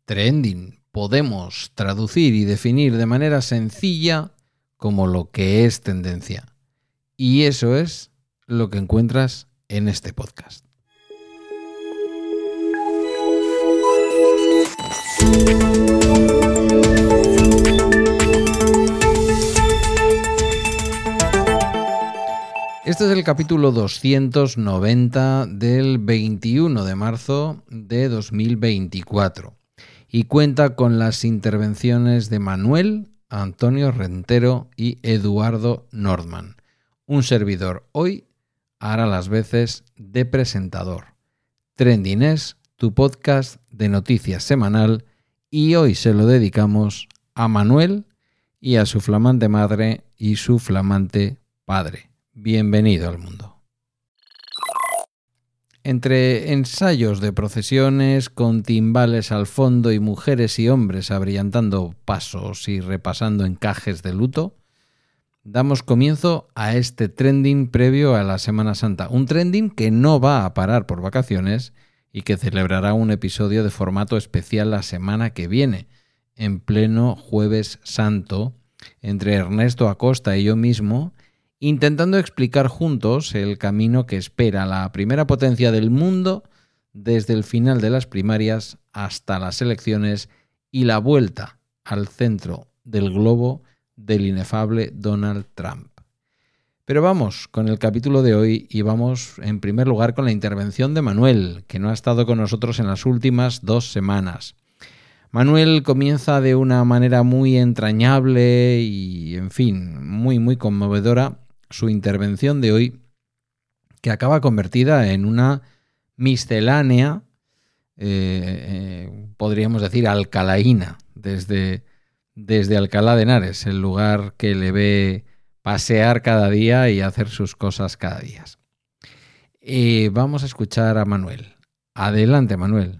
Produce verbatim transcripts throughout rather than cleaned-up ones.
Trending podemos traducir y definir de manera sencilla como lo que es tendencia. Y eso es lo que encuentras en este podcast. Este es el capítulo doscientos noventa del veintiuno de marzo de dos mil veinticuatro y cuenta con las intervenciones de Manuel, Antonio Rentero y Eduardo Nordman. Un servidor hoy hará las veces de presentador. Trending es tu podcast de noticias semanal y hoy se lo dedicamos a Manuel y a su flamante madre y su flamante padre. Bienvenido al mundo. Entre ensayos de procesiones con timbales al fondo y mujeres y hombres abrillantando pasos y repasando encajes de luto, damos comienzo a este trending previo a la Semana Santa. Un trending que no va a parar por vacaciones y que celebrará un episodio de formato especial la semana que viene, en pleno Jueves Santo, entre Ernesto Acosta y yo mismo, intentando explicar juntos el camino que espera la primera potencia del mundo desde el final de las primarias hasta las elecciones y la vuelta al centro del globo del inefable Donald Trump. Pero vamos con el capítulo de hoy y vamos en primer lugar con la intervención de Manuel, que no ha estado con nosotros en las últimas dos semanas. Manuel comienza de una manera muy entrañable y, en fin, muy, muy conmovedora su intervención de hoy, que acaba convertida en una miscelánea, eh, eh, podríamos decir alcalaína, desde, desde Alcalá de Henares, el lugar que le ve pasear cada día y hacer sus cosas cada día. Eh, vamos a escuchar a Manuel. Adelante, Manuel.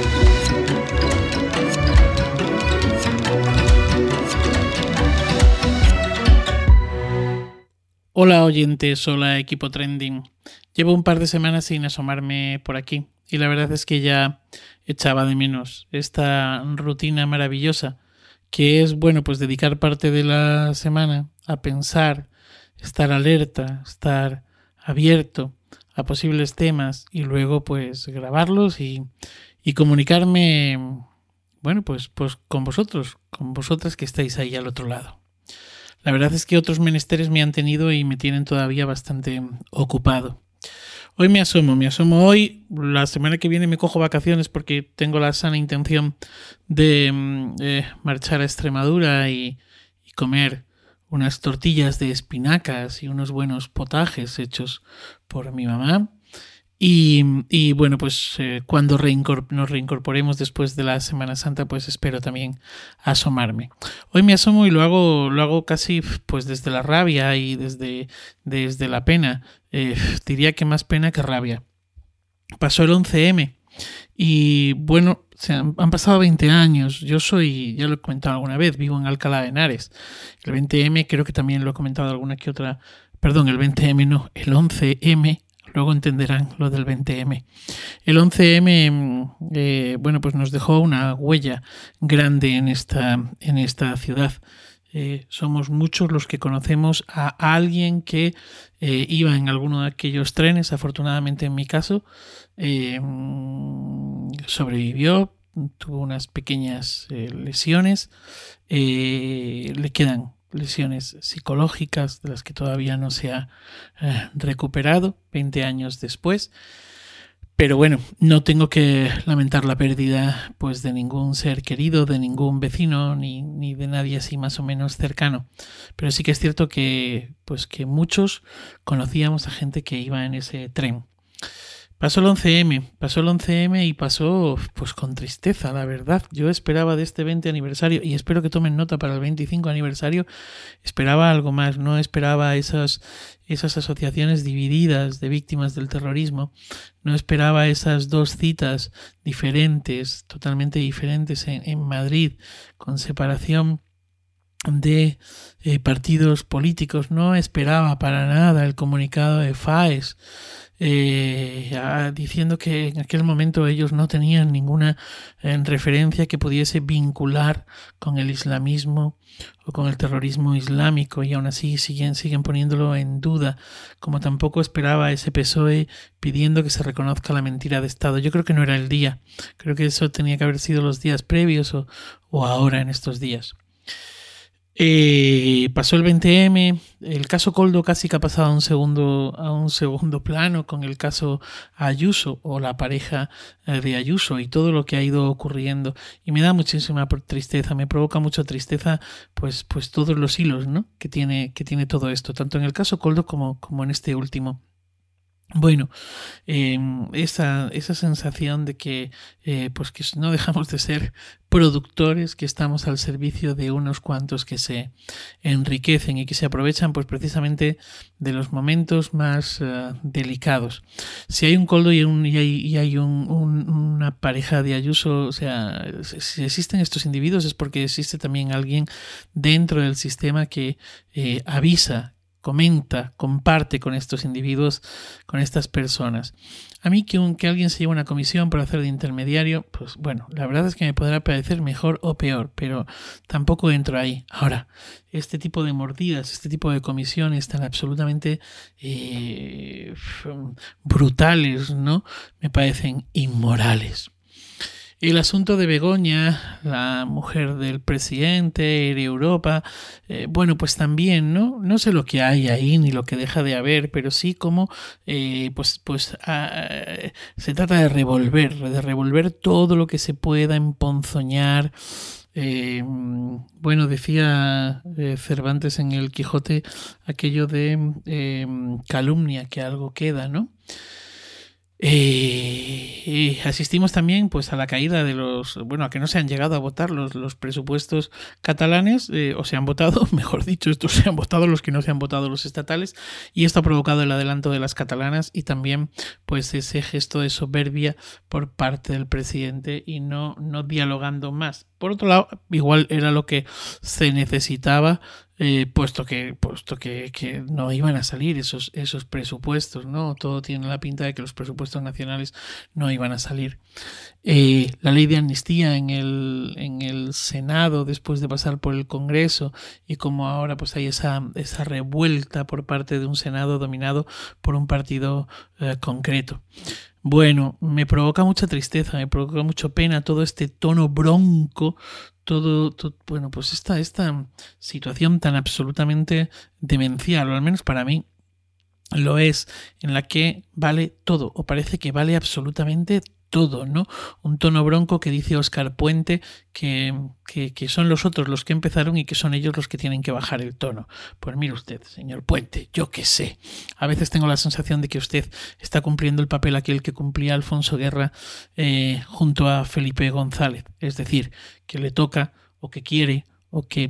Hola oyentes, hola equipo Trending. Llevo un par de semanas sin asomarme por aquí y la verdad es que ya echaba de menos esta rutina maravillosa que es, bueno, pues dedicar parte de la semana a pensar, estar alerta, estar abierto a posibles temas y luego pues grabarlos y, y comunicarme, bueno, pues, pues con vosotros, con vosotras que estáis ahí al otro lado. La verdad es que otros menesteres me han tenido y me tienen todavía bastante ocupado. Hoy me asomo, me asomo hoy. La semana que viene me cojo vacaciones porque tengo la sana intención de eh, marchar a Extremadura y, y comer unas tortillas de espinacas y unos buenos potajes hechos por mi mamá. Y, y bueno, pues eh, cuando reincorpor- nos reincorporemos después de la Semana Santa, pues espero también asomarme. Hoy me asomo y lo hago, lo hago casi pues desde la rabia y desde, desde la pena. Eh, diría que más pena que rabia. Pasó el once eme y bueno, se han, han pasado veinte años. Yo soy, ya lo he comentado alguna vez, vivo en Alcalá de Henares. El veinte eme creo que también lo he comentado alguna que otra. Perdón, el veinte eme no, el once eme. Luego entenderán lo del veinte eme. El once eme, eh, bueno, pues nos dejó una huella grande en esta, en esta ciudad. Eh, somos muchos los que conocemos a alguien que eh, iba en alguno de aquellos trenes. Afortunadamente, en mi caso, eh, sobrevivió, tuvo unas pequeñas eh, lesiones. Eh, le quedan lesiones psicológicas de las que todavía no se ha eh, recuperado veinte años después. Pero bueno, no tengo que lamentar la pérdida pues de ningún ser querido, de ningún vecino, ni, ni de nadie así más o menos cercano. Pero sí que es cierto que pues que muchos conocíamos a gente que iba en ese tren. Pasó el once eme, pasó el once eme y pasó pues con tristeza, la verdad. Yo esperaba de este veinte aniversario, y espero que tomen nota para el veinticinco aniversario, esperaba algo más, no esperaba esas, esas asociaciones divididas de víctimas del terrorismo, no esperaba esas dos citas diferentes, totalmente diferentes en, en Madrid, con separación de eh, partidos políticos. No esperaba para nada el comunicado de Faes. eh, a, diciendo que en aquel momento ellos no tenían ninguna eh, referencia que pudiese vincular con el islamismo o con el terrorismo islámico, y aún así siguen, siguen poniéndolo en duda, como tampoco esperaba ese P S O E pidiendo que se reconozca la mentira de Estado. Yo creo que no era el día, creo que eso tenía que haber sido los días previos o, o ahora en estos días. Eh, pasó el veinte eme, el caso Koldo casi que ha pasado a un segundo, a un segundo plano con el caso Ayuso o la pareja de Ayuso y todo lo que ha ido ocurriendo, y me da muchísima tristeza, me provoca mucha tristeza pues, pues todos los hilos, ¿no?, que tiene, que tiene todo esto, tanto en el caso Koldo como, como en este último. Bueno, eh, esa, esa sensación de que, eh, pues que no dejamos de ser productores, que estamos al servicio de unos cuantos que se enriquecen y que se aprovechan pues precisamente de los momentos más uh, delicados. Si hay un Koldo y, un, y hay, y hay un, un, una pareja de Ayuso, o sea, si existen estos individuos es porque existe también alguien dentro del sistema que eh, avisa, comenta, comparte con estos individuos, con estas personas. A mí que, un, que alguien se lleve una comisión para hacer de intermediario, pues bueno, la verdad es que me podrá parecer mejor o peor, pero tampoco entro ahí. Ahora, este tipo de mordidas, este tipo de comisiones tan absolutamente eh, brutales, ¿no?, me parecen inmorales. El asunto de Begoña, la mujer del presidente, Air Europa, eh, bueno, pues también, ¿no? No sé lo que hay ahí ni lo que deja de haber, pero sí como, eh, pues, pues uh, se trata de revolver, de revolver todo lo que se pueda emponzoñar. Eh, bueno, decía eh, Cervantes en el Quijote aquello de eh, calumnia, que algo queda, ¿no? Eh, eh, asistimos también pues a la caída de los, bueno, a que no se han llegado a votar los, los presupuestos catalanes, eh, o se han votado, mejor dicho, estos se han votado los que no se han votado los estatales, y esto ha provocado el adelanto de las catalanas y también pues ese gesto de soberbia por parte del presidente y no, no dialogando más. Por otro lado, igual era lo que se necesitaba, eh, puesto que puesto que, que no iban a salir esos, esos presupuestos, ¿no? Todo tiene la pinta de que los presupuestos nacionales no iban a salir. Eh, la ley de amnistía en el, en el Senado, después de pasar por el Congreso, y como ahora pues hay esa, esa revuelta por parte de un Senado dominado por un partido eh, concreto. Bueno, me provoca mucha tristeza, me provoca mucha pena todo este tono bronco, todo, todo bueno, pues esta, esta situación tan absolutamente demencial, o al menos para mí lo es, en la que vale todo, o parece que vale absolutamente todo, ¿no? Un tono bronco que dice Óscar Puente que, que, que son los otros los que empezaron y que son ellos los que tienen que bajar el tono. Pues mire usted, señor Puente, yo qué sé. A veces tengo la sensación de que usted está cumpliendo el papel aquel que cumplía Alfonso Guerra eh, junto a Felipe González. Es decir, que le toca o que quiere o que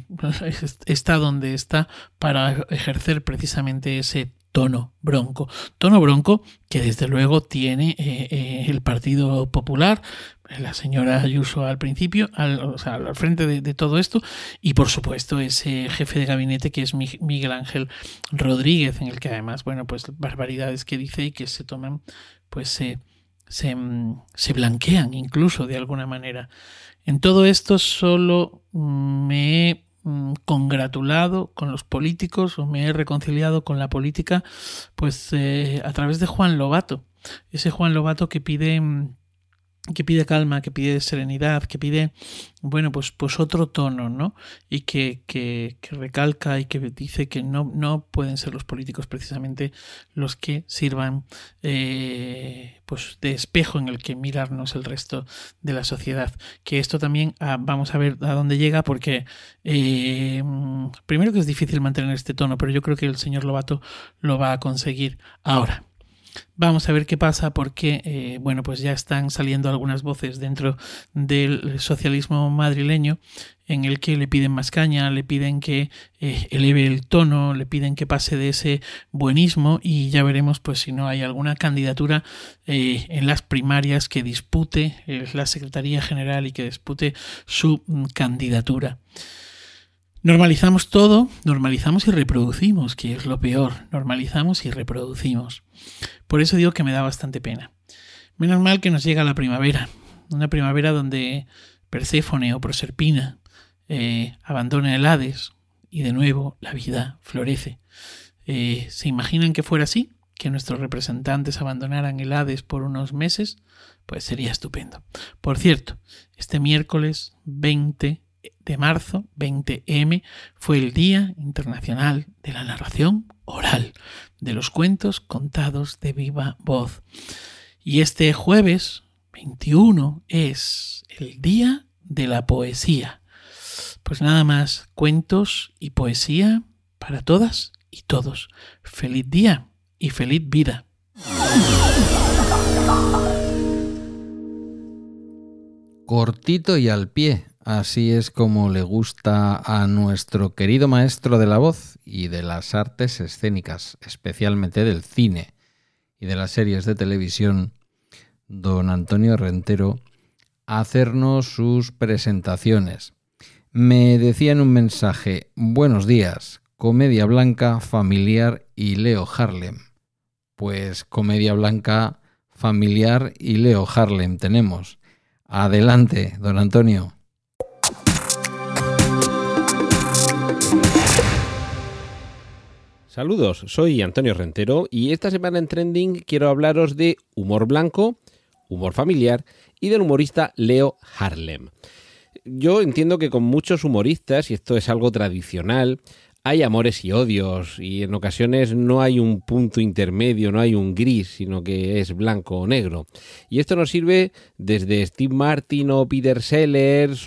está donde está para ejercer precisamente ese tono bronco. Tono bronco que desde luego tiene eh, eh, el Partido Popular, la señora Ayuso al principio, al, o sea, al frente de, de todo esto, y por supuesto ese jefe de gabinete que es Miguel Ángel Rodríguez, en el que además, bueno, pues barbaridades que dice y que se toman, pues se, se, se blanquean incluso de alguna manera. En todo esto solo me he congratulado con los políticos o me he reconciliado con la política pues eh, a través de Juan Lobato, ese Juan Lobato que pide que pide calma, que pide serenidad, que pide, bueno, pues, pues otro tono, ¿no? Y que, que, que recalca y que dice que no, no pueden ser los políticos precisamente los que sirvan eh, pues de espejo en el que mirarnos el resto de la sociedad. Que esto también ah, vamos a ver a dónde llega, porque eh, primero que es difícil mantener este tono, pero yo creo que el señor Lobato lo va a conseguir. Ahora, vamos a ver qué pasa, porque eh, bueno, pues ya están saliendo algunas voces dentro del socialismo madrileño en el que le piden más caña, le piden que eh, eleve el tono, le piden que pase de ese buenismo, y ya veremos pues si no hay alguna candidatura eh, en las primarias que dispute eh, la Secretaría General y que dispute su mm, candidatura. Normalizamos todo, normalizamos y reproducimos, que es lo peor. Normalizamos y reproducimos. Por eso digo que me da bastante pena. Menos mal que nos llega la primavera. Una primavera donde Perséfone o Proserpina eh, abandona el Hades y de nuevo la vida florece. Eh, ¿Se imaginan que fuera así? ¿Que nuestros representantes abandonaran el Hades por unos meses? Pues sería estupendo. Por cierto, este miércoles veinte de marzo, veinte eme, fue el Día Internacional de la Narración Oral, de los cuentos contados de viva voz. Y este jueves veintiuno es el Día de la Poesía. Pues nada más, cuentos y poesía para todas y todos. Feliz día y feliz vida. Cortito y al pie. Así es como le gusta a nuestro querido maestro de la voz y de las artes escénicas, especialmente del cine y de las series de televisión, don Antonio Rentero, hacernos sus presentaciones. Me decía en un mensaje: buenos días, comedia blanca, familiar y Leo Harlem. Pues comedia blanca, familiar y Leo Harlem tenemos. Adelante, don Antonio. Saludos, soy Antonio Rentero y esta semana en Trending quiero hablaros de humor blanco, humor familiar y del humorista Leo Harlem. Yo entiendo que con muchos humoristas, y esto es algo tradicional, hay amores y odios y en ocasiones no hay un punto intermedio, no hay un gris, sino que es blanco o negro. Y esto nos sirve desde Steve Martin o Peter Sellers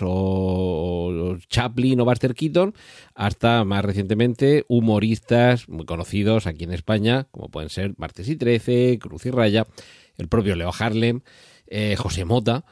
o Chaplin o Buster Keaton hasta más recientemente humoristas muy conocidos aquí en España, como pueden ser Martes y Trece, Cruz y Raya, el propio Leo Harlem, eh, José Mota.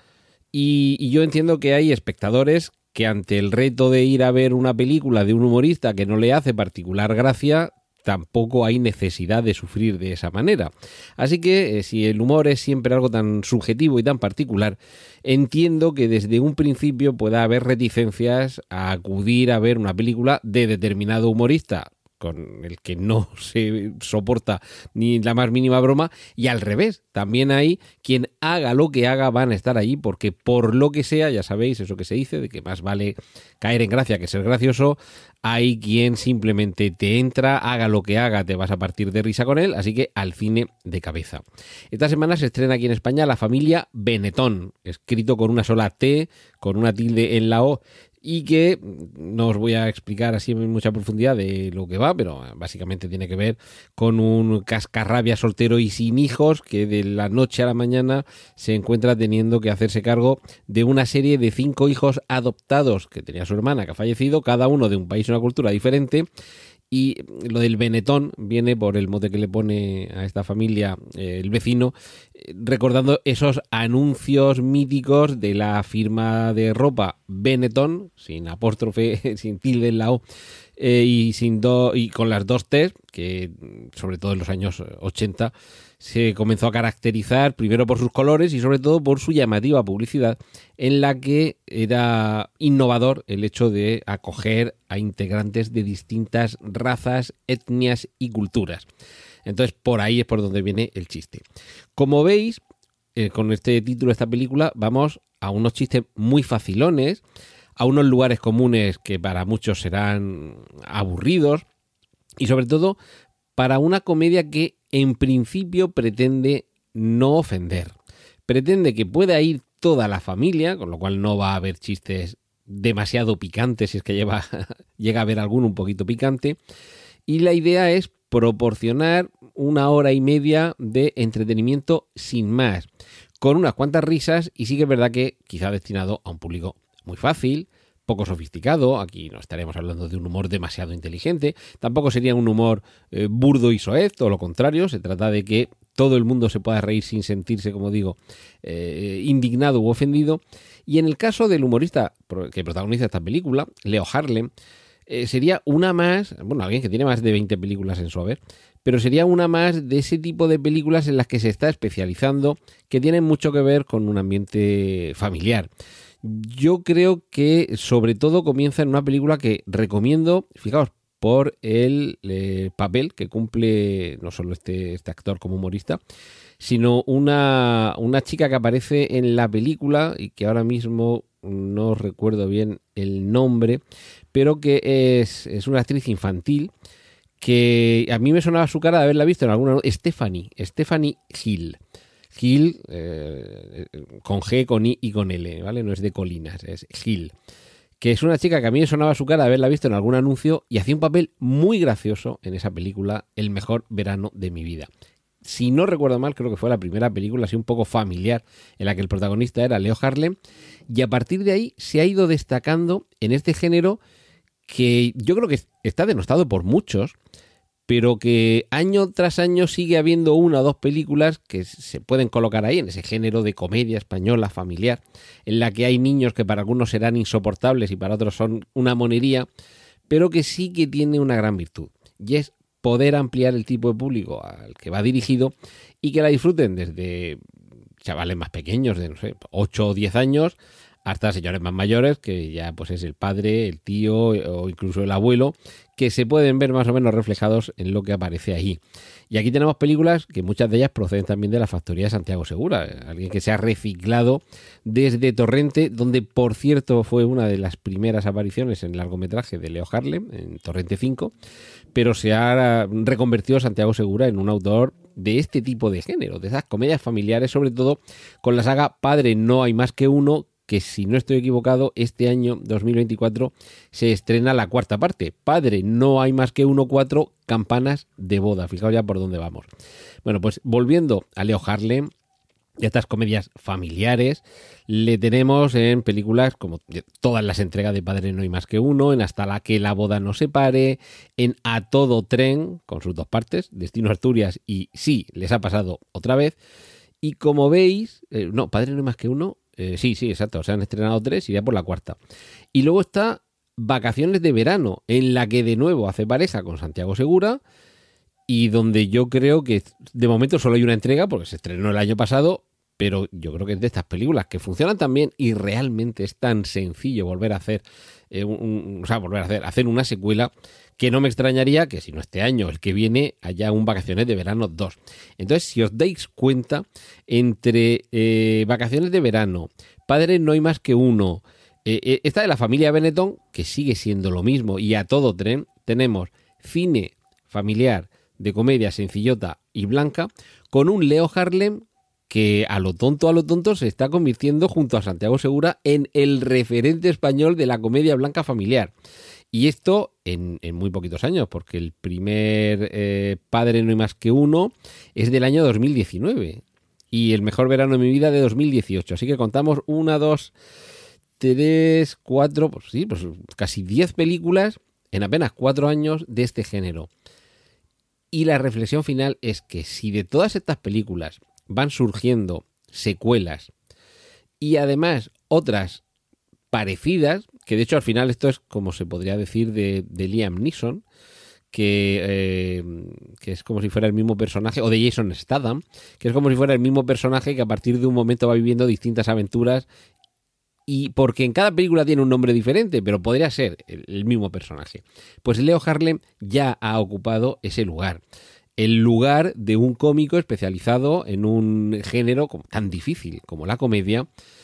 Y, y yo entiendo que hay espectadores que ante el reto de ir a ver una película de un humorista que no le hace particular gracia, tampoco hay necesidad de sufrir de esa manera. Así que, eh, si el humor es siempre algo tan subjetivo y tan particular, entiendo que desde un principio pueda haber reticencias a acudir a ver una película de determinado humorista, con el que no se soporta ni la más mínima broma, y al revés, también hay quien haga lo que haga van a estar allí porque por lo que sea, ya sabéis eso que se dice, de que más vale caer en gracia que ser gracioso, hay quien simplemente te entra, haga lo que haga, te vas a partir de risa con él, así que al cine de cabeza. Esta semana se estrena aquí en España La Familia Benetton, escrito con una sola T, con una tilde en la O, y que no os voy a explicar así en mucha profundidad de lo que va, pero básicamente tiene que ver con un cascarrabia soltero y sin hijos que de la noche a la mañana se encuentra teniendo que hacerse cargo de una serie de cinco hijos adoptados que tenía su hermana, que ha fallecido, cada uno de un país y una cultura diferente. Y lo del Benetton viene por el mote que le pone a esta familia eh, el vecino, eh, recordando esos anuncios míticos de la firma de ropa Benetton, sin apóstrofe, sin tilde en la O, eh, y, sin do, y con las dos T's, que sobre todo en los años ochenta se comenzó a caracterizar primero por sus colores y sobre todo por su llamativa publicidad, en la que era innovador el hecho de acoger a integrantes de distintas razas, etnias y culturas. Entonces por ahí es por donde viene el chiste. Como veis, eh, con este título de esta película vamos a unos chistes muy facilones, a unos lugares comunes que para muchos serán aburridos y sobre todo para una comedia que en principio pretende no ofender. Pretende que pueda ir toda la familia, con lo cual no va a haber chistes demasiado picantes, si es que lleva, llega a haber alguno un poquito picante. Y la idea es proporcionar una hora y media de entretenimiento sin más, con unas cuantas risas, y sí que es verdad que quizá destinado a un público muy fácil, poco sofisticado. Aquí no estaremos hablando de un humor demasiado inteligente, tampoco sería un humor eh, burdo y soez, todo lo contrario, se trata de que todo el mundo se pueda reír sin sentirse, como digo, eh, indignado u ofendido. Y en el caso del humorista que protagoniza esta película, Leo Harlem, eh, sería una más, bueno, alguien que tiene más de veinte películas en su haber, pero sería una más de ese tipo de películas en las que se está especializando, que tienen mucho que ver con un ambiente familiar. Yo creo que sobre todo comienza en una película que recomiendo, fijaos, por el eh, papel que cumple no solo este, este actor como humorista, sino una, una chica que aparece en la película y que ahora mismo no recuerdo bien el nombre, pero que es, es una actriz infantil que a mí me sonaba su cara de haberla visto en alguna... Stephanie, Stephanie Hill. Hill, eh, con G, con I y con L, ¿vale? No es de colinas, es Hill. Que es una chica que a mí me sonaba su cara de haberla visto en algún anuncio y hacía un papel muy gracioso en esa película, El mejor verano de mi vida. Si no recuerdo mal, creo que fue la primera película así un poco familiar en la que el protagonista era Leo Harlem, y a partir de ahí se ha ido destacando en este género que yo creo que está denostado por muchos, pero que año tras año sigue habiendo una o dos películas que se pueden colocar ahí, en ese género de comedia española familiar, en la que hay niños que para algunos serán insoportables y para otros son una monería, pero que sí que tiene una gran virtud, y es poder ampliar el tipo de público al que va dirigido y que la disfruten desde chavales más pequeños, de no sé, ocho o diez años, hasta señores más mayores, que ya pues es el padre, el tío o incluso el abuelo, que se pueden ver más o menos reflejados en lo que aparece ahí. Y aquí tenemos películas que muchas de ellas proceden también de la factoría de Santiago Segura, alguien que se ha reciclado desde Torrente, donde por cierto fue una de las primeras apariciones en largometraje de Leo Harlem, en Torrente cinco, pero se ha reconvertido Santiago Segura en un autor de este tipo de género, de esas comedias familiares, sobre todo con la saga Padre no hay más que uno, que si no estoy equivocado, este año dos mil veinticuatro se estrena la cuarta parte. Padre, no hay más que uno, cuatro, campanas de boda. Fijaos ya por dónde vamos. Bueno, pues volviendo a Leo Harlem, de estas comedias familiares, le tenemos en películas como todas las entregas de Padre no hay más que uno, en Hasta la que la boda no se pare, en A todo tren, con sus dos partes, Destino Asturias y Sí, les ha pasado otra vez. Y como veis, eh, no, Padre no hay más que uno, Eh, sí, sí, exacto. Se han estrenado tres y ya por la cuarta. Y luego está Vacaciones de verano, en la que de nuevo hace pareja con Santiago Segura y donde yo creo que de momento solo hay una entrega porque se estrenó el año pasado, pero yo creo que es de estas películas que funcionan tan bien y realmente es tan sencillo volver a hacer, eh, un, un, o sea, volver a hacer, hacer una secuela, que no me extrañaría que si no este año, el que viene, haya un Vacaciones de verano dos. Entonces, si os dais cuenta, entre eh, Vacaciones de verano, Padre no hay más que uno, eh, esta de la familia Benetton, que sigue siendo lo mismo, y A todo tren, tenemos cine familiar de comedia sencillota y blanca, con un Leo Harlem que a lo tonto, a lo tonto, se está convirtiendo junto a Santiago Segura en el referente español de la comedia blanca familiar. Y esto en, en muy poquitos años, porque el primer eh, Padre no hay más que uno es del año dos mil diecinueve y El mejor verano de mi vida de dos mil dieciocho. Así que contamos una, dos, tres, cuatro, pues sí, pues casi diez películas en apenas cuatro años de este género. Y la reflexión final es que si de todas estas películas van surgiendo secuelas y además otras parecidas, que de hecho al final esto es como se podría decir de, de Liam Neeson, que, eh, que es como si fuera el mismo personaje, o de Jason Statham, que es como si fuera el mismo personaje que a partir de un momento va viviendo distintas aventuras, y porque en cada película tiene un nombre diferente, pero podría ser el, el mismo personaje. Pues Leo Harlem ya ha ocupado ese lugar. El lugar de un cómico especializado en un género tan difícil como la comedia,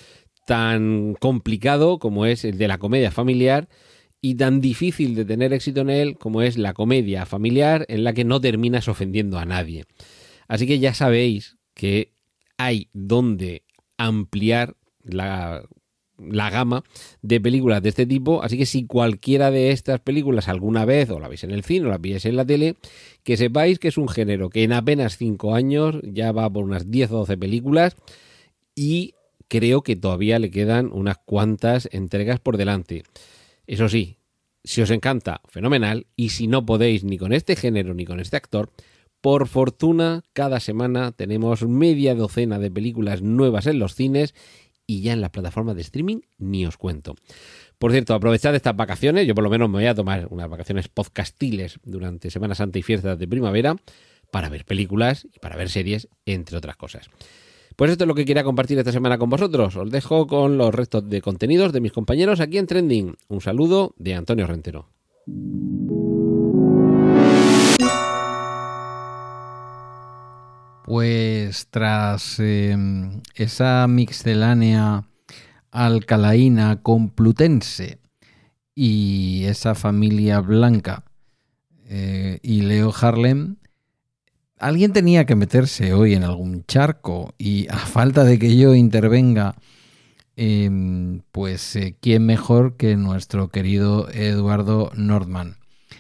tan complicado como es el de la comedia familiar y tan difícil de tener éxito en él como es la comedia familiar en la que no terminas ofendiendo a nadie. Así que ya sabéis que hay donde ampliar la, la gama de películas de este tipo, así que si cualquiera de estas películas alguna vez o la veis en el cine o la veis en la tele, que sepáis que es un género que en apenas cinco años ya va por unas diez o doce películas y creo que todavía le quedan unas cuantas entregas por delante. Eso sí, si os encanta, fenomenal, y si no podéis ni con este género ni con este actor, por fortuna cada semana tenemos media docena de películas nuevas en los cines y ya en las plataformas de streaming ni os cuento. Por cierto, aprovechad estas vacaciones, yo por lo menos me voy a tomar unas vacaciones podcastiles durante Semana Santa y fiestas de primavera para ver películas y para ver series, entre otras cosas. Pues esto es lo que quería compartir esta semana con vosotros. Os dejo con los restos de contenidos de mis compañeros aquí en Trending. Un saludo de Antonio Rentero. Pues tras eh, esa mixcelánea alcalaína complutense y esa familia blanca eh, y Leo Harlem, alguien tenía que meterse hoy en algún charco y a falta de que yo intervenga, eh, pues eh, quién mejor que nuestro querido Eduardo Nordman.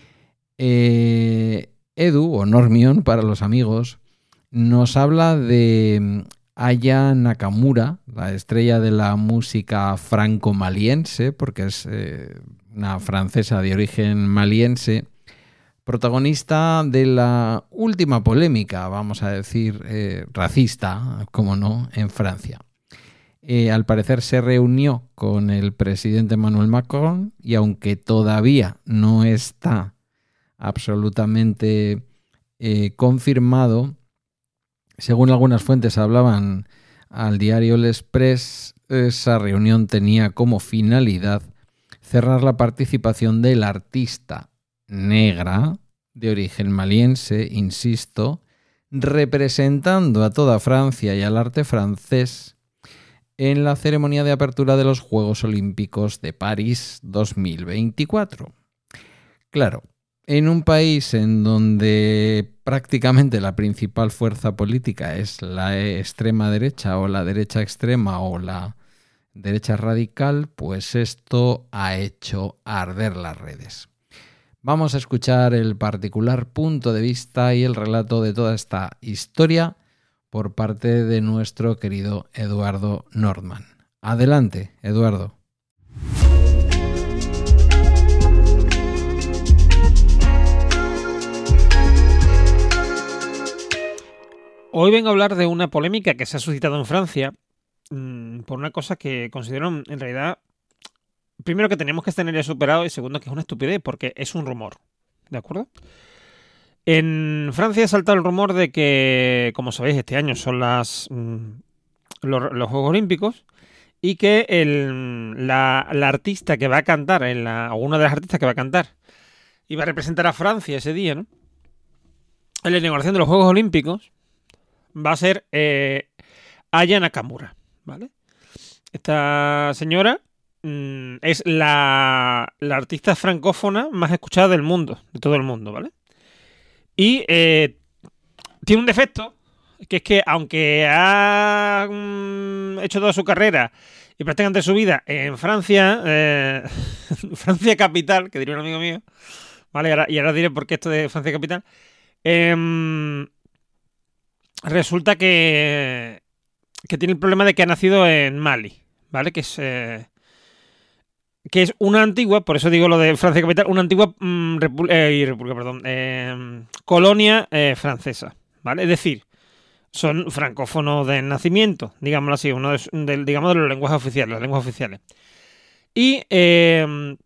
Eh, Edu, o Normion para los amigos, nos habla de Aya Nakamura, la estrella de la música franco-maliense, porque es eh, una francesa de origen maliense, protagonista de la última polémica, vamos a decir, eh, racista, como no, en Francia. Eh, al parecer se reunió con el presidente Emmanuel Macron y aunque todavía no está absolutamente eh, confirmado, según algunas fuentes hablaban al diario L'Express, esa reunión tenía como finalidad cerrar la participación del artista negra de origen maliense, insisto, representando a toda Francia y al arte francés en la ceremonia de apertura de los Juegos Olímpicos de París dos mil veinticuatro. Claro, en un país en donde prácticamente la principal fuerza política es la extrema derecha o la derecha extrema o la derecha radical, pues esto ha hecho arder las redes. Vamos a escuchar el particular punto de vista y el relato de toda esta historia por parte de nuestro querido Eduardo Nordman. Adelante, Eduardo. Hoy vengo a hablar de una polémica que se ha suscitado en Francia mmm, por una cosa que considero en realidad, primero, que tenemos que tener ya superado y segundo, que es una estupidez porque es un rumor, ¿de acuerdo? En Francia ha saltado el rumor de que, como sabéis, este año son las mmm, los, los Juegos Olímpicos y que el, la, la artista que va a cantar, en la, o una de las artistas que va a cantar y va a representar a Francia ese día, ¿no?, en la inauguración de los Juegos Olímpicos, va a ser eh, Aya Nakamura, ¿vale? Esta señora mmm, es la, la artista francófona más escuchada del mundo, de todo el mundo, ¿vale? Y eh, tiene un defecto, que es que aunque ha mmm, hecho toda su carrera y prácticamente su vida en Francia, eh, Francia capital, que diría un amigo mío, ¿vale? Y ahora, y ahora diré por qué esto de Francia capital. Eh, Resulta que, que tiene el problema de que ha nacido en Mali, ¿vale? Que es, eh, que es una antigua, por eso digo lo de Francia capital, una antigua mmm, repu- eh, república, perdón, eh, colonia eh, francesa, ¿vale? Es decir, son francófonos de nacimiento, digámoslo así, uno de, de, digamos de los lenguajes oficiales, las lenguas oficiales. Y eh,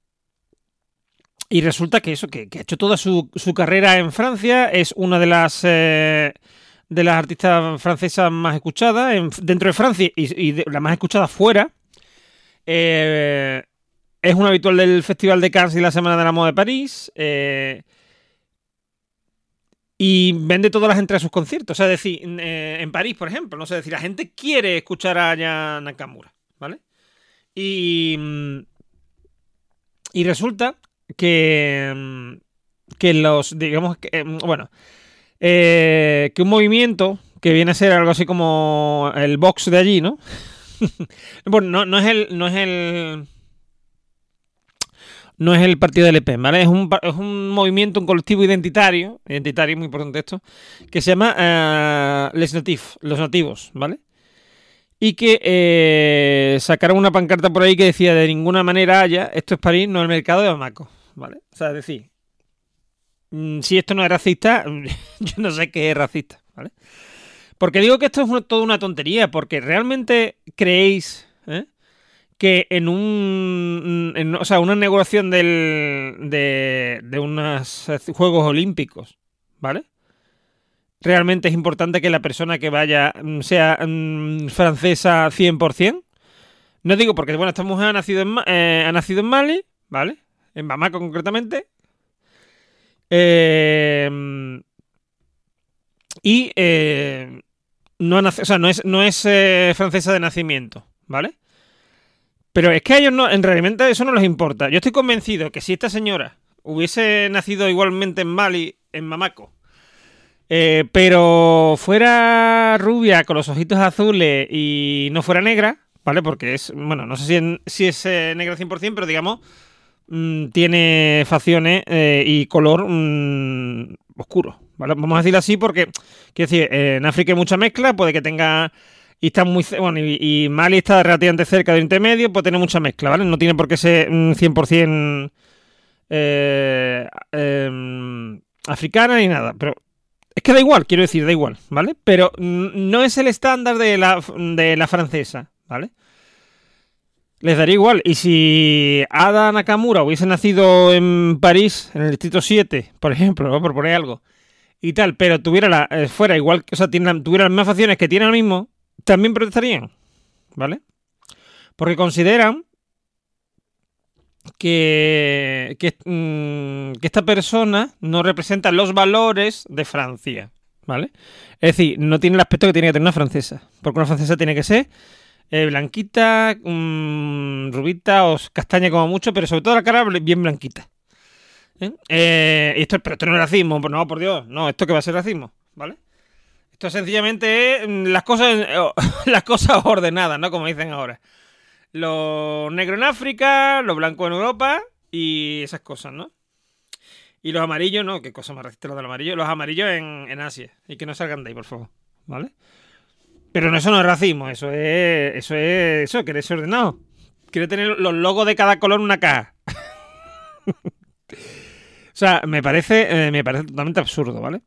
y resulta que eso, que, que ha hecho toda su, su carrera en Francia, es una de las eh, de las artistas francesas más escuchadas en, dentro de Francia y, y de, la más escuchada fuera. Eh, es un habitual del Festival de Cannes y la Semana de la Moda de París. Eh, y vende todas las entradas a sus conciertos. O sea, es decir, eh, en París, por ejemplo, no sé, decir, la gente quiere escuchar a Aya Nakamura, ¿vale? Y, y resulta que, que los, digamos, que, bueno... Eh, que un movimiento que viene a ser algo así como el Vox de allí, ¿no? Bueno, no, no es el no es el no es el partido del Le Pen, ¿vale? Es un, es un movimiento, un colectivo identitario, identitario, muy importante esto, que se llama uh, Les Natifs, los nativos, ¿vale? Y que eh, sacaron una pancarta por ahí que decía: de ninguna manera haya, esto es París, no el mercado de Bamako, ¿vale? O sea, es decir, si esto no es racista, yo no sé qué es racista, ¿vale? Porque digo que esto es una, toda una tontería, porque realmente creéis ¿eh? que en un... En, o sea, una inauguración del, de, de unos Juegos Olímpicos, ¿vale? realmente es importante que la persona que vaya sea mmm, francesa cien por ciento. No digo porque, bueno, esta mujer ha nacido en, eh, ha nacido en Mali, ¿vale? En Bamako concretamente. Eh, y eh, no, nace, o sea, no es, no es eh, francesa de nacimiento, ¿vale? Pero es que a ellos no, en realidad eso no les importa. Yo estoy convencido que si esta señora hubiese nacido igualmente en Mali, en Bamako, eh, pero fuera rubia, con los ojitos azules y no fuera negra, ¿vale? Porque es, bueno, no sé si, en, si es eh, negra cien por ciento, pero digamos, mmm, tiene facciones eh, y color mmm, oscuro, ¿vale? Vamos a decirlo así porque, quiero decir, eh, en África hay mucha mezcla, puede que tenga, y está muy, bueno, y, y Mali está relativamente cerca del Oriente Medio, puede tener mucha mezcla, ¿vale? No tiene por qué ser mmm, cien por ciento eh, eh, africana ni nada, pero es que da igual, quiero decir, da igual, ¿vale? Pero no es el estándar de la, de la francesa, ¿vale? Les daría igual. Y si Ada Nakamura hubiese nacido en París, en el distrito siete, por ejemplo, ¿no? Por poner algo, y tal, pero tuviera la, eh, fuera igual, o sea, tiene, tuviera las mismas facciones que tiene ahora mismo, también protestarían, ¿vale? Porque consideran que, que, mmm, que esta persona no representa los valores de Francia, ¿vale? Es decir, no tiene el aspecto que tiene que tener una francesa, porque una francesa tiene que ser eh, blanquita, mmm, rubita o castaña como mucho, pero sobre todo la cara bien blanquita. ¿Eh? Eh, y esto, pero esto no es racismo, no, por Dios, no, esto que va a ser racismo, ¿vale? Esto sencillamente es las cosas, las cosas ordenadas, ¿no? Como dicen ahora. Los negros en África, los blancos en Europa y esas cosas, ¿no? Y los amarillos, no, qué cosa más racista lo del amarillo, los amarillos en, en Asia. Y que no salgan de ahí, por favor, ¿vale? Pero no, eso no es racismo, eso es, eso es, eso, quiere ser ordenado. Quiere tener los logos de cada color en una caja. O sea, me parece, eh, me parece totalmente absurdo, ¿vale?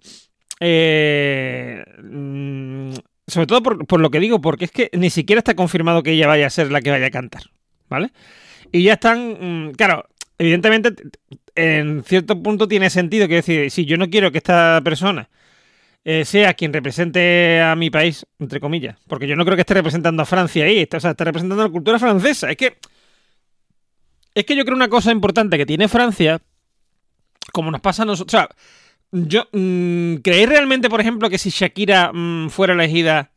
Eh... Mmm, Sobre todo por, por lo que digo, porque es que ni siquiera está confirmado que ella vaya a ser la que vaya a cantar, ¿vale? Y ya están, mmm, claro, evidentemente en cierto punto tiene sentido, que decir, si yo no quiero que esta persona eh, sea quien represente a mi país, entre comillas, porque yo no creo que esté representando a Francia ahí, está, o sea, está representando a la cultura francesa, es que es que yo creo una cosa importante que tiene Francia, como nos pasa a nosotros, o sea, Yo, mmm, ¿creéis realmente, por ejemplo, que si Shakira mmm, fuera elegida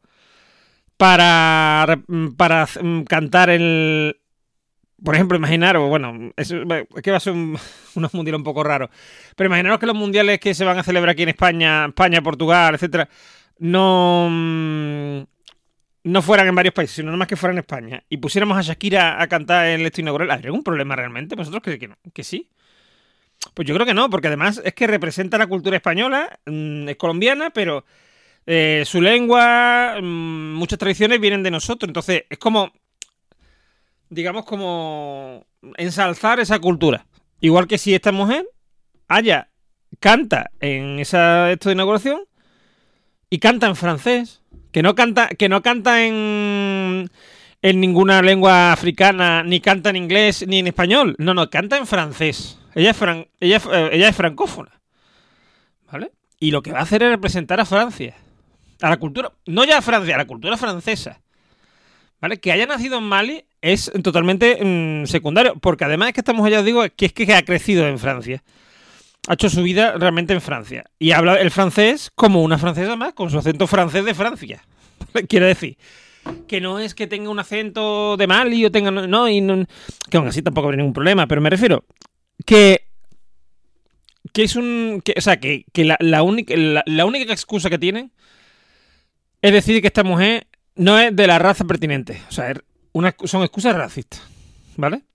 para, para mmm, cantar el... Por ejemplo, imaginaros, bueno, es, es que va a ser un, unos mundiales un poco raros, pero imaginaros que los mundiales que se van a celebrar aquí en España, España, Portugal, etcétera, no, mmm, no fueran en varios países, sino nada más que fueran en España, y pusiéramos a Shakira a cantar el esto inaugural, ¿habría algún problema realmente? ¿Vosotros creéis que no? ¿Que sí? Pues yo creo que no, porque además es que representa la cultura española, mmm, es colombiana, pero eh, su lengua, mmm, muchas tradiciones vienen de nosotros, entonces es como, digamos, como ensalzar esa cultura. Igual que si esta mujer haya, canta en esa esto de inauguración y canta en francés, que no canta, que no canta en, en ninguna lengua africana, ni canta en inglés, ni en español, no, no, canta en francés. Ella es, fran ella, eh, ella es francófona, ¿vale? Y lo que va a hacer es representar a Francia, a la cultura, no ya a Francia, a la cultura francesa, ¿vale? Que haya nacido en Mali es totalmente mmm, secundario, porque además es que esta mujer, ya os digo, que es que ha crecido en Francia, ha hecho su vida realmente en Francia, y habla el francés como una francesa más, con su acento francés de Francia, quiero decir. Que no es que tenga un acento de Mali o tenga... No, y no, que aún así tampoco habría ningún problema, pero me refiero... Que, que es un... Que, o sea, que, que la, la, única, la, la única excusa que tienen es decir que esta mujer no es de la raza pertinente. O sea, una, son excusas racistas, ¿vale?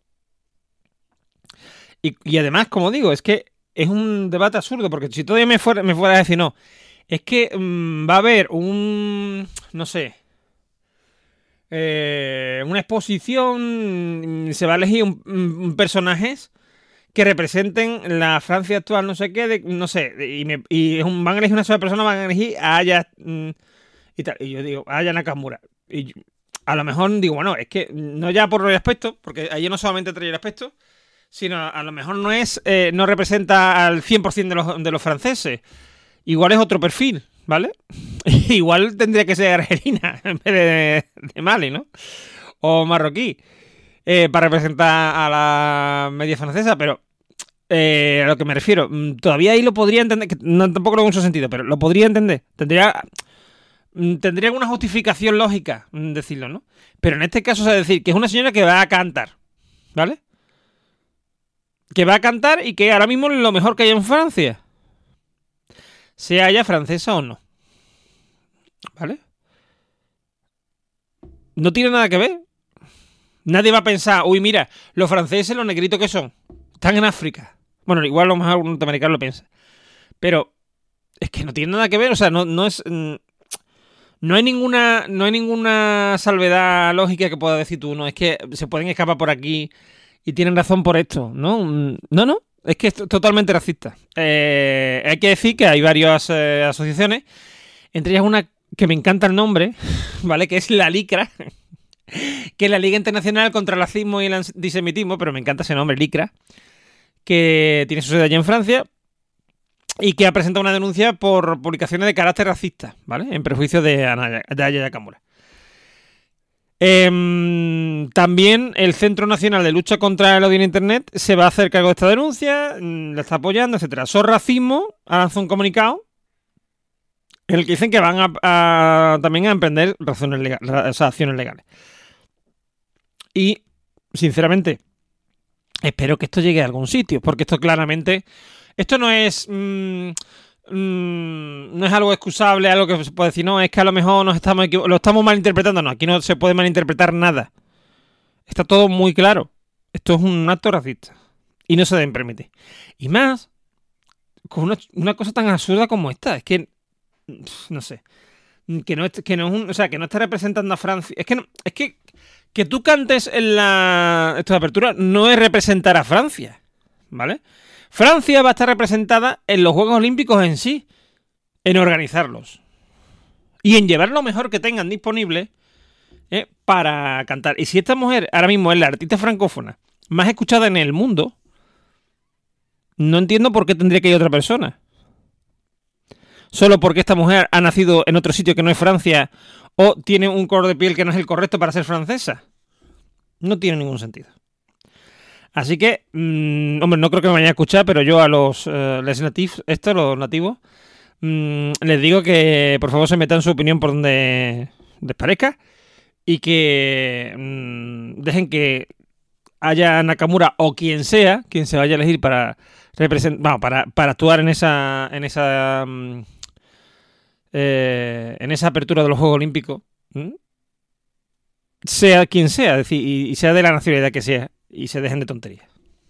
Y, y además, como digo, es que es un debate absurdo, porque si todavía me fuera, me fuera a decir no, es que mmm, va a haber un... no sé... Eh, una exposición, se va a elegir un, un personajes que representen la Francia actual, no sé qué, de, no sé, y, me, y un, van a elegir una sola persona, van a elegir a Aya mm, y tal, y yo digo, a Aya Nakamura, y yo, a lo mejor digo, bueno, es que no ya por el aspecto, porque allí no solamente trae el aspecto, sino a, a lo mejor no es, eh, no representa al cien por ciento de los, de los franceses, igual es otro perfil, ¿vale? Igual tendría que ser argelina en vez de, de Mali, ¿no? O marroquí, eh, para representar a la media francesa, pero eh, a lo que me refiero, todavía ahí lo podría entender, que no, tampoco lo hago mucho sentido, pero lo podría entender. Tendría, tendría alguna justificación lógica decirlo, ¿no? Pero en este caso, o sea, decir que es una señora que va a cantar, ¿vale? Que va a cantar y que ahora mismo es lo mejor que hay en Francia, sea ella francesa o no, ¿vale? No tiene nada que ver. Nadie va a pensar, uy, mira, los franceses, los negritos que son, están en África. Bueno, igual a lo mejor un norteamericano lo piensa. Pero es que no tiene nada que ver, o sea, no, no es... No hay ninguna no hay ninguna salvedad lógica que pueda decir tú, no, es que se pueden escapar por aquí y tienen razón por esto, ¿no? No, no, es que es totalmente racista. Eh, hay que decir que hay varias eh, asociaciones, entre ellas una que me encanta el nombre, ¿vale? Que es la LICRA, que es la Liga Internacional contra el Racismo y el Antisemitismo, pero me encanta ese nombre, LICRA, que tiene su sede allí en Francia, y que ha presentado una denuncia por publicaciones de carácter racista, ¿vale? En perjuicio de Aya, de Aya Nakamura. Eh, también el Centro Nacional de Lucha contra el Odio en Internet se va a hacer cargo de esta denuncia, la está apoyando, etcétera. So Racismo ha lanzado un comunicado en el que dicen que van a, a también a emprender razones legales, o sea, acciones legales. Y, sinceramente, espero que esto llegue a algún sitio, porque esto claramente... Esto no es mmm, mmm, no es algo excusable, algo que se puede decir, no, es que a lo mejor nos estamos equivo- lo estamos malinterpretando. No, aquí no se puede malinterpretar nada. Está todo muy claro. Esto es un acto racista. Y no se deben permitir. Y más, con una, una cosa tan absurda como esta. Es que, no sé, que no, que no es un, o sea, que no está representando a Francia. Es que, no, es que, que tú cantes en la esta apertura no es representar a Francia, ¿vale? Francia va a estar representada en los Juegos Olímpicos en sí, en organizarlos y en llevar lo mejor que tengan disponible eh, para cantar. Y si esta mujer ahora mismo es la artista francófona más escuchada en el mundo, no entiendo por qué tendría que ir otra persona. Solo porque esta mujer ha nacido en otro sitio que no es Francia o tiene un color de piel que no es el correcto para ser francesa. No tiene ningún sentido. Así que, mmm, hombre, no creo que me vayan a escuchar, pero yo a los uh, les natives, estos, los nativos, mmm, les digo que por favor se metan su opinión por donde les parezca y que mmm, dejen que haya Nakamura o quien sea, quien se vaya a elegir para representar, bueno, para, para actuar en esa en esa mmm, eh, en esa apertura de los Juegos Olímpicos, ¿m? sea quien sea, es decir, y, y sea de la nacionalidad que sea. Y se dejen de tonterías.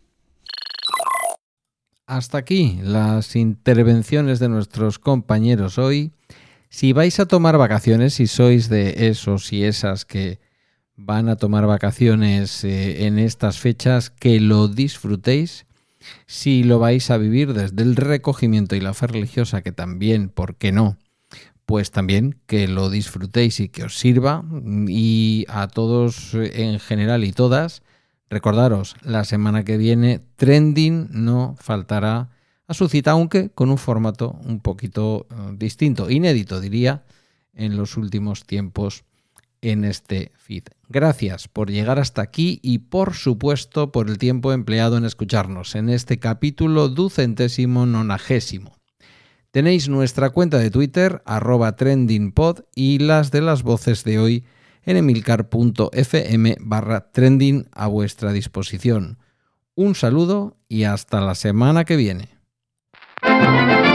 Hasta aquí las intervenciones de nuestros compañeros hoy. Si vais a tomar vacaciones, si sois de esos y esas que van a tomar vacaciones eh, en estas fechas, que lo disfrutéis. Si lo vais a vivir desde el recogimiento y la fe religiosa, que también, ¿por qué no? Pues también que lo disfrutéis y que os sirva. Y a todos en general y todas, recordaros, la semana que viene Trending no faltará a su cita, aunque con un formato un poquito uh, distinto, inédito diría, en los últimos tiempos en este feed. Gracias por llegar hasta aquí y por supuesto por el tiempo empleado en escucharnos en este capítulo ducentésimo nonagésimo. Tenéis nuestra cuenta de Twitter, arroba trendingpod, y las de las voces de hoy en emilcar.fm barra trending a vuestra disposición. Un saludo y hasta la semana que viene.